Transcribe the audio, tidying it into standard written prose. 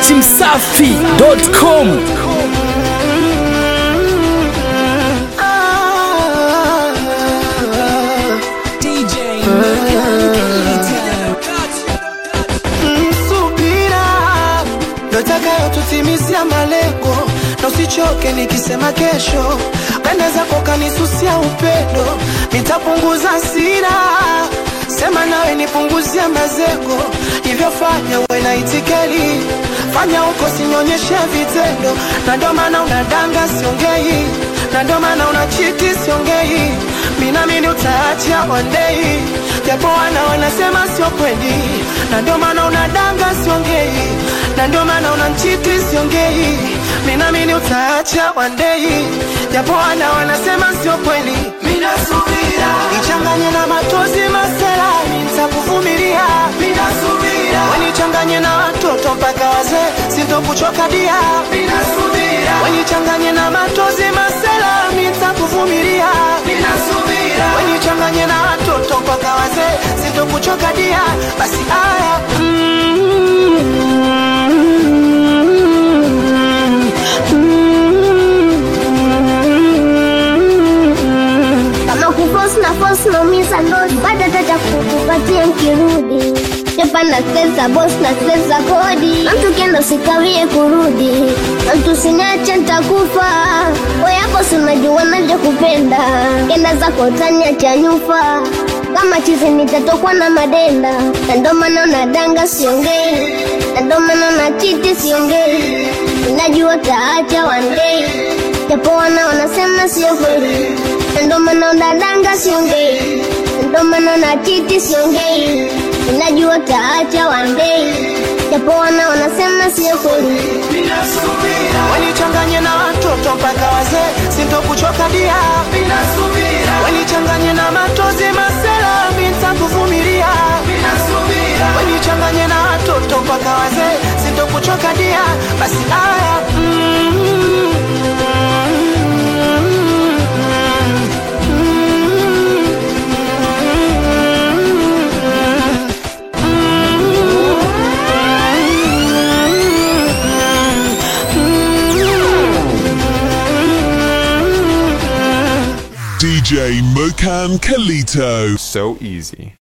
dachimsafi.com. Tutimizia malengo na usichoke nikisema kesho. Penda zako kanisusia upendo, nitapunguza hasira. Sema nawe nipunguzia mazengo, hivyo fanya uwe na itikeli. Fanya uko sinyonyeshe vitendo, na ndo maana unadanga siongei, na ndo maana unachiti siongei. Minamini utaacha one day, japo wanasema sio kweli. Na ndo maana unadanga siongei, na ndo maana unachiti siongei. Minamini utaacha one day, japo wanasema sio kweli. Minasubira nichanganye na matozi masela, nitakuvumilia. Minasubira wanichanganye na watoto mpaka wazee, sintokuchoka dia. Minasubira wanichanganye na matozi masela, nitakuvumilia. Minasubira wanichanganye na watoto mpaka wazee, sintokuchoka dia. Basi aya na umisa ndozi, bada tata kukupatia mkirudi. Chepa na seza boss na seza kodi, na mtu kenda usikawie kurudi. Na mtu sinyache nitakufa, wewe boss unajua navyo kupenda. Kenda zako tanya cha nyufa, kama chizi nitatokwa na madenda. Na ndo maana unadanga siongei, na ndo maana unachiti siongei. Ninajua taacha one day, japo wanasema sio kweli. Ndo maana unadanga siongei, ndo maana unachiti siongei. Ninajua taacha one day, japo wanasema sio kweli. Minasubira wanichanganye na watoto mpaka wazee, sintokuchoka dia. Minasubira wanichanganye na matozi masela, nitakuvumilia. Minasubira wanichanganye na watoto mpaka wazee, sintokuchoka dia. Basi aya DJ Mokan Kalito. So easy.